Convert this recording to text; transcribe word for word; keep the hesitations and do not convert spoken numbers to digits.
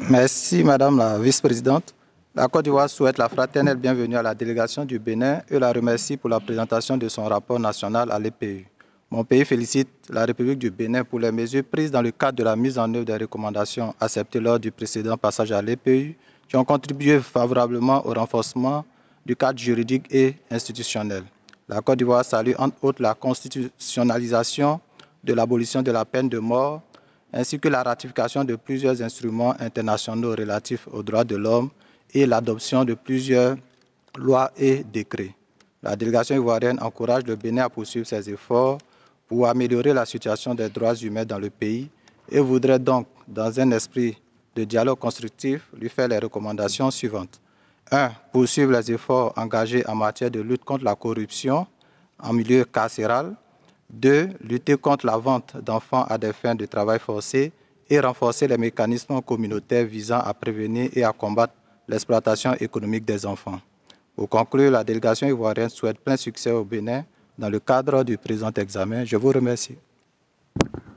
Merci, Madame la Vice-présidente. La Côte d'Ivoire souhaite la fraternelle bienvenue à la délégation du Bénin et la remercie pour la présentation de son rapport national à l'E P U. Mon pays félicite la République du Bénin pour les mesures prises dans le cadre de la mise en œuvre des recommandations acceptées lors du précédent passage à l'E P U, qui ont contribué favorablement au renforcement du cadre juridique et institutionnel. La Côte d'Ivoire salue entre autres la constitutionnalisation de l'abolition de la peine de mort, ainsi que la ratification de plusieurs instruments internationaux relatifs aux droits de l'homme et l'adoption de plusieurs lois et décrets. La délégation ivoirienne encourage le Bénin à poursuivre ses efforts pour améliorer la situation des droits humains dans le pays et voudrait donc, dans un esprit de dialogue constructif, lui faire les recommandations suivantes. un. Poursuivre les efforts engagés en matière de lutte contre la corruption en milieu carcéral. deux. Lutter contre la vente d'enfants à des fins de travail forcé et renforcer les mécanismes communautaires visant à prévenir et à combattre l'exploitation économique des enfants. Pour conclure, la délégation ivoirienne souhaite plein succès au Bénin dans le cadre du présent examen. Je vous remercie.